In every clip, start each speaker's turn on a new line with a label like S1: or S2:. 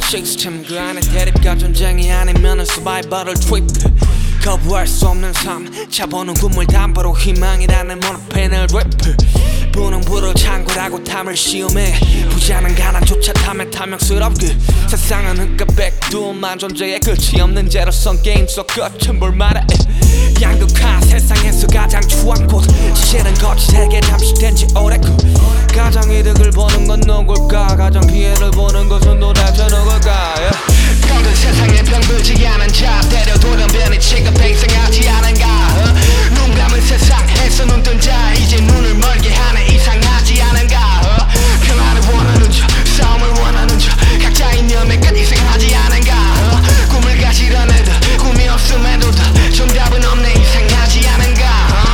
S1: 시스템 그 안에 대립과 전쟁이 아니면은 서바이벌을 트립 거부할 수 없는 삶 차보는 꿈을 담보로 희망이라는 모노펜을 랩 부는 불을 창고라고 탐을 시험해 부자는 가난조차 탐에 탐욕스럽게 세상은 흑과 백두만 존재의 끝이 없는 제로선 게임 속 끝은 볼만해 양극화 세상에서 가장 추한 곳 시실은 거칠게 잠식된 지 오래고 가장 이득을 보는 건 누굴까 가장 피해를 보는 것은 도대체 누굴까
S2: 병든 세상에 병들지 않은 자 때려 돌연변이 취급 행생하지 않은가 눈 감은 세상에서 눈 뜬 자 이제 눈을 멀게 하네 이상하지 않은가 평화를 원하는 자 싸움을 원하는 자 각자 이념에 끝 희생하지 않은가 꿈을 가지던 애들 꿈이 없음에도 다 정답은 없네 이상하지 않은가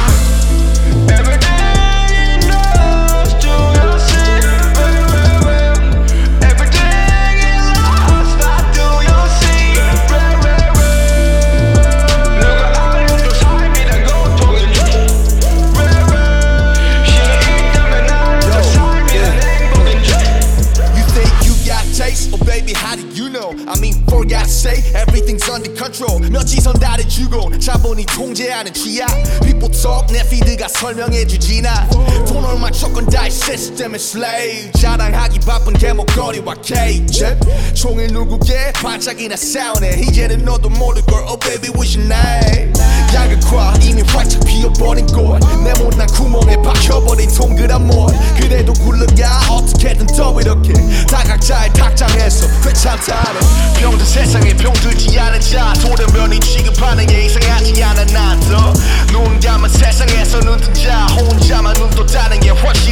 S3: I mean for God's sake everything's under control 몇 지선 다려주고 자본이 통제하는 취약 People talk 내 피드가 설명해주지나 돈 얼마 조건 다이 시스템의 slave 자랑하기 바쁜 대목거리와 케이크 총일 누구게 반짝이나 싸우네 이제는 너도 모를걸 Oh baby what's your name 양극화 이미 활짝 피어버린 꽃내 못난 구멍에 박혀버린 동그란 못 그래도 굴러가 어떻게든 더 이렇게 다 각자의 탁장에서 괜찮다네
S2: 병든 세상에 병들지 않은 자 돌연변이 취급하는 게 이상하지 않아 나도 눈 감은 세상에서 눈 뜬 자 혼자만 눈 떴다는 게 훨씬